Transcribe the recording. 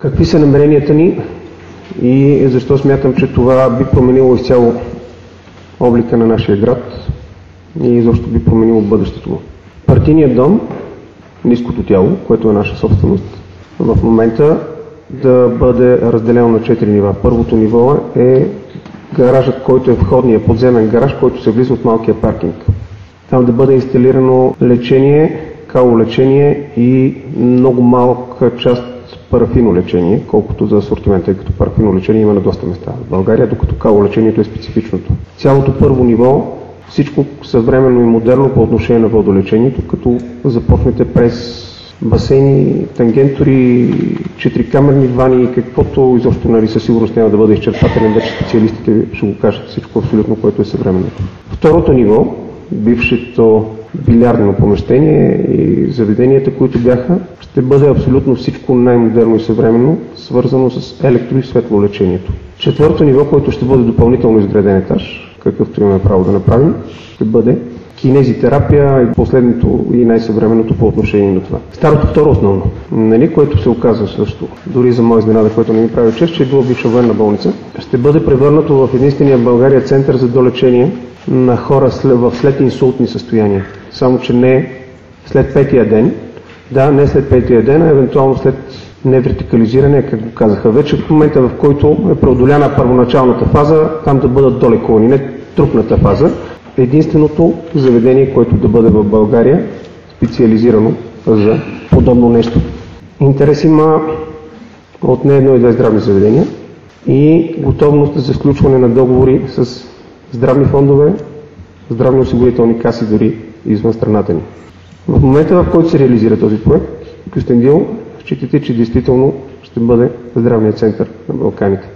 Какви са намеренията ни и защо смятам, че това би променило изцяло облика на нашия град и защо би променило бъдещето му. Партийният дом, ниското тяло, което е наша собственост, в момента да бъде разделено на 4 нива. Първото ниво е гаражът, който е входния подземен гараж, който се влиза от малкия паркинг. Там да бъде инсталирано лечение, калолечение и много малка част парафинолечение, колкото за асортимент, тъй като парафинолечение има на доста места в България, докато калолечението е специфичното. Цялото първо ниво, всичко съвременно и модерно по отношение на водолечението, като започнете през басейни, тангентори, 4-камерни вани, каквото изобщо със сигурност няма да бъде изчерпателен, вече специалистите ще го кажат всичко абсолютно, което е съвременното. Второто ниво, бившето билярдно помещение и заведенията, които бяха, ще бъде абсолютно всичко най-модерно и съвременно, свързано с електро- и светлолечението. Четвърто ниво, което ще бъде допълнително изграден етаж, какъвто имаме право да направим, ще бъде кинезитерапия и последното и най-съвременното по отношение на това. Старото второ основно, което се оказва също, дори за моя изненада, което не ми прави чест, че е било бивша военна болница, ще бъде превърнато в единствения в България център за долечение на хора в слединсултни състояния. Само, че не след петия ден, не след петия ден, а евентуално след невертикализиране, как го казаха вече, в момента в който е преодоляна първоначалната фаза, там да бъдат долекувани, не трупната фаза. Единственото заведение, което да бъде в България специализирано за подобно нещо. Интерес има от не едно и две здравни заведения и готовност за сключване на договори с здравни фондове, здравни осигурителни каси дори извън страната ни. В момента, в който се реализира този проект, Кюстендил, считате, че действително ще бъде здравният център на Балканите.